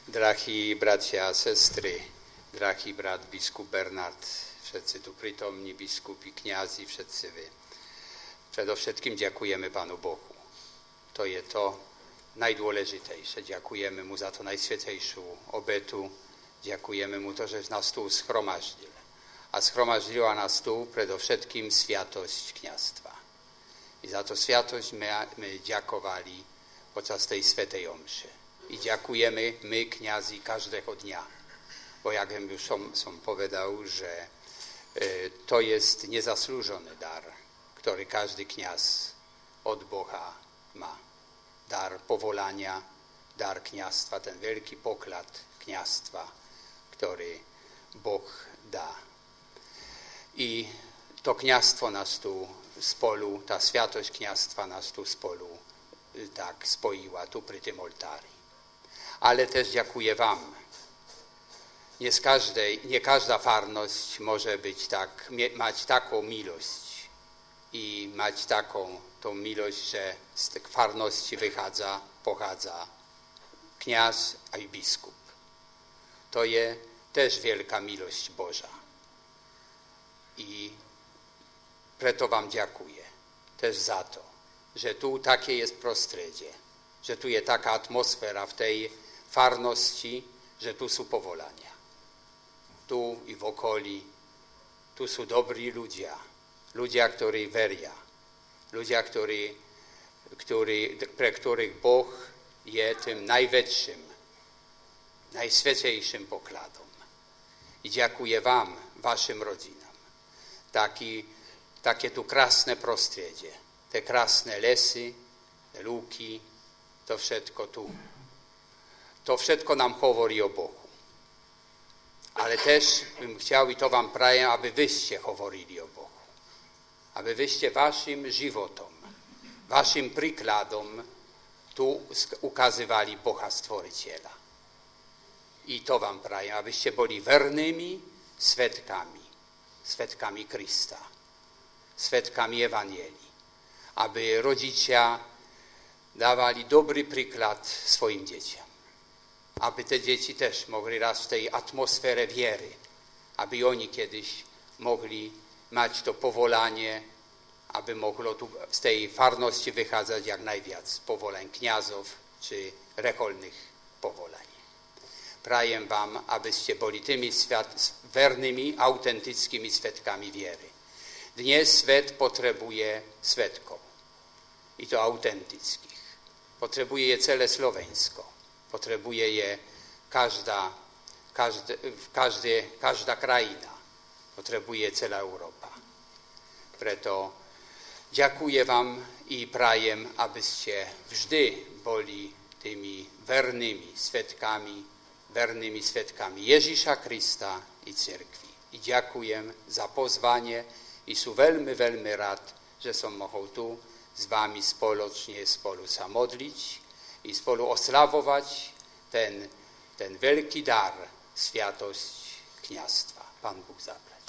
Drahí bratia a sestry, drahý brat biskup Bernard, wszyscy tu przytomni, biskupi, kniazy, wszyscy wy. Przedovšetkým dziękujemy Panu Bohu. To jest to najdôležitejsze. Dziękujemy Mu za to najswiętejszą obetu. Dziękujemy Mu to, że nas tu schromaždil. A schromaždila nas tu predovšetkým światość kniazstwa. I za to światość my dziękowali podczas tej svetej omszy. I dziękujemy my, kniazy, każdego dnia. Bo jak już som powiedział, że to jest niezasłużony dar, który każdy kniaz od Boha ma. Dar powolania, dar kniazstwa, ten wielki poklad kniazstwa, który Bóg da. I to kniazstwo nas tu z polu, ta światość kniazstwa nas tu z polu tak spoiła tu przy tym ołtarzu. Ale też dziękuję wam. Nie każda farność może być mać taką miłość i mać taką tą miłość, że z tej farności pochadza kniaz, a i biskup. To jest też wielka miłość Boża. I preto wam dziękuję też za to, że tu takie jest prostredzie, że tu jest taka atmosfera w tej farności, że tu są powolania. Tu i w okoli, tu są dobrzy ludzie, którzy wierzą, ludzie, pre których Bóg jest tym najwyższym, najświętejszym pokładem. I dziękuję wam, waszym rodzinom. Takie tu krasne prostredzie, te krasne lesy, te luki, to wszystko tu. To wszystko nam mówi o Bogu. Ale też bym chciał i to wam praję, aby wyście mówili o Bogu. Aby wyście waszym żywotom, waszym przykładom tu ukazywali Boga Stworiciela. I to wam praję, abyście byli wiernymi świadkami Chrysta, świadkami Ewangelii. Aby rodzice dawali dobry przykład swoim dzieciom. Aby te dzieci też mogli raz w tej atmosferze wiery, aby oni kiedyś mogli mieć to powolanie, aby mogło tu z tej farności wychodzić jak najwięcej powolań kniazów czy rekolnych powolań. Praję wam, abyście byli tymi wiernymi, autentyckimi świadkami wiery. Dnes świat potrzebuje świadków i to autentyckich. Potrzebuje je całe Słoweńsko. Potrzebuje je każda kraina. Potrzebuje cała Europa. Preto dziękuję wam i praję, abyście wżdy byli tymi wiernymi świadkami Jezusa Chrysta i Cerkwi. I dziękuję za pozwanie i są veľmi rad, że som mógł tu z wami spolu samodlić i spolu oslawować ten wielki dar, światość kniazstwa. Pan Bóg zaplać.